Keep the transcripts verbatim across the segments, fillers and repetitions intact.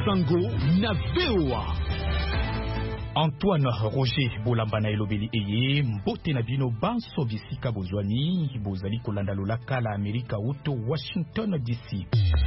Sango na V O A. Antoine Roger Bolamba na elobeli eye mbote na bino banso bisika bozwani bozali kolanda lolaka la Amerika uto Washington D C.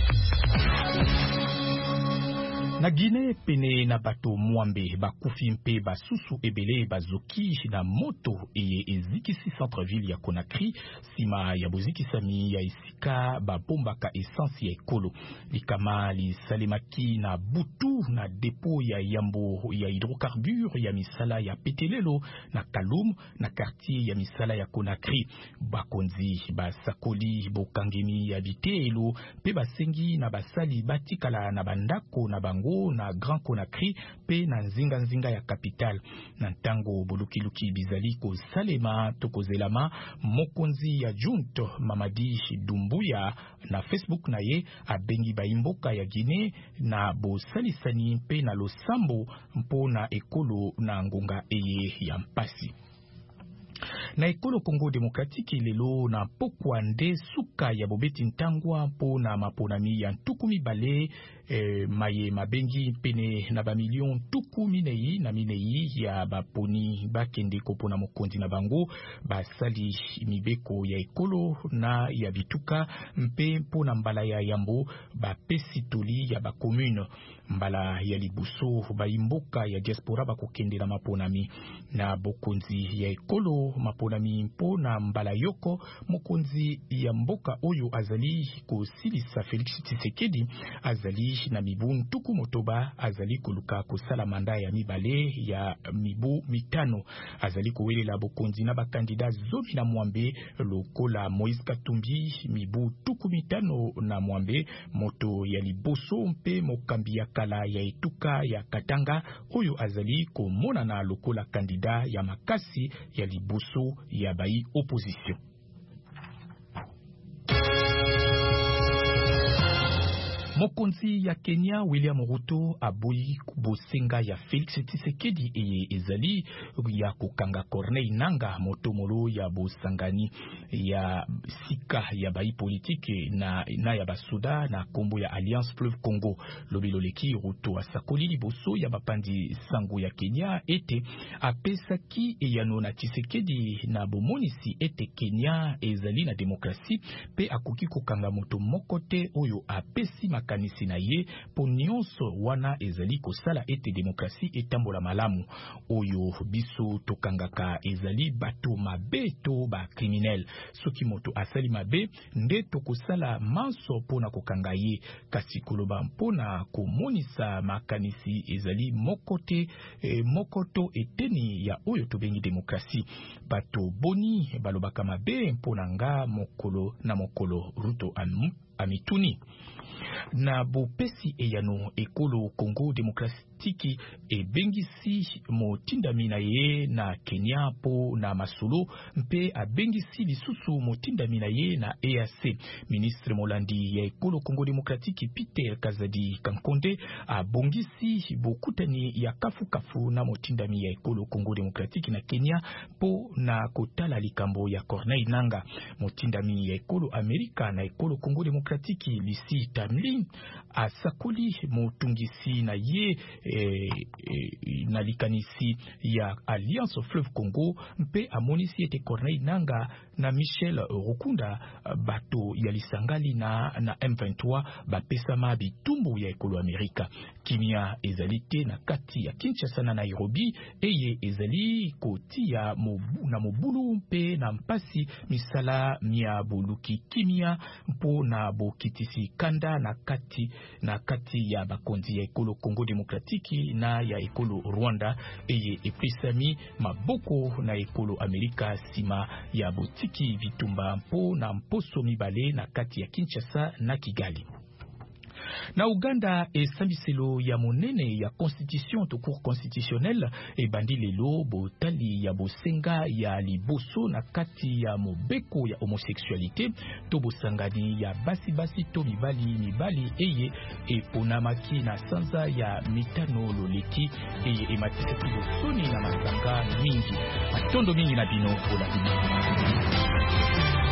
Na Guinée pene na bato mwambe bakufi mpe basusu ebele bazoki na moto eye ezikisi centre-ville ya Conakry sima ya bozikisami ya isika babombaka essence ya ekolo likama lisalemaki na butu na depo ya yambo ya hydrocarbure ya misala ya Petelelo na Kaloum na quartier ya misala ya Conakry bakonzi basakoli bokangemi ya bitelo pe basengi na basali batikala na bandako na bango na Grand Conakry pe na nzinga nzinga ya capital na ntango bolukiluki bizali ko salema tokozelama mokonzi ya junto Mamadi Doumbouya na Facebook na ye abengi baimboka ya Guinée na bosalisani pe na losambo mpona ekolo na ngonga eye ya mpasi. Na ekolo Congo Démocratique lelo na pokwa nde suka ya bobeti ntangwa po na maponami ya ntuku mibale eh, maye mabengi pene na ba million tuku minei na minei ya baponi bakende kopona mokonzi na bango basali mibeko ya ekolo na ya bituka mpe po na mbala ya yambo bapesi toli ya ba commune mbala ya libuso baimboka ya diaspora bakokende na maponami na bokonzi ya ekolo maponami mpo na mbala yoko mokonzi ya mboka oyo azali kosilisa Félix Tshisekedi azali na mibu ntuku motoba azali koluka kosala manda ya mibale ya mibu mitano azali kowelela bokonzi na bakandida zomi na mwambe lokola Moïse Katumbi mibu tuku mitano na mwambe moto ya liboso mpe mokambi ya kala ya etuka ya Katanga oyo azali komona na lokola kandida ya makasi ya liboso ya bai opposition. Mokonzi ya Kenya William Ruto aboyi bosenga ya Félix Tshisekedi eye ezali ya kokanga Corneille Nangaa motomolo ya bosangani ya sika ya bai politique na, na ya basuda na kombo ya Alliance Fleuve Congo. Lobiloleki Ruto asakoli liboso ya bapandi sango ya Kenya ete apesaki eyano na Tshisekedi na bomonisi ete Kenya ezali na demokrasi pe akoki kokanga moto mokote oyo apesi makanisi na ye po nyonso wana ezali kosala ete demokrasi etambola malamu oyo biso tokangaka ezali bato mabe to ba criminel soki moto asali mabe nde tokosala manso pona kokanga ye kasi koloba mpona komonisa makanisi ezali mokote eh, mokoto eteni ya oyo tobengi demokrasi bato boni balobaka mabe mpona nga mokolo na mokolo Ruto amu, amituni na bopesi eyano ekolo Congo Démocratique e bengisi motindami na ye na Kenya po na masolo mpe abengisi lisusu motindami na ye na E A C. Ministre Molandi ya ekolo Congo Démocratique Peter Kazadi Kankonde abongisi bokutani ya kafu kafu na motindami ya ekolo Congo Démocratique na Kenya po na kotala likambo ya Corneille Nangaa. Motindami ya ekolo Amerika na ekolo Congo Démocratique Lisi Tamlin asakoli motungisi na ye eh, eh, na likanisi ya Alliance Fleuve Congo mpe amonisi ete Corneille Nangaa na Michel Rukunda bato ya lisangali na, na M vingt-trois bapesama bitumbu ya ekolo Amerika. Kimia ezali te na kati ya Kinshasa na Nairobi eye ezali kotia mobu, na mobulu mpe na mpasi misala mia boluki kimia mpo na bokitisi kanda na kati na kati ya bakonzi ya ekolo Congo Démocratique na ya ekolo Rwanda eye epesami maboko na ekolo Amerika sima ya botiki vitumba mpo na mposo mibale na kati ya Kinshasa na Kigali. Na Uganda esambiselo ya monene ya constitution to cour constitutionnelle e bandi lelo botali ya bosenga ya liboso na kati ya mobeko ya homosexualité to bosangani ya basi basi to mibali mibali eye eponamaki na sanza ya mitano loleki eye ematisaki bosoni na masanga mingi matondo mingi na bino pola bino.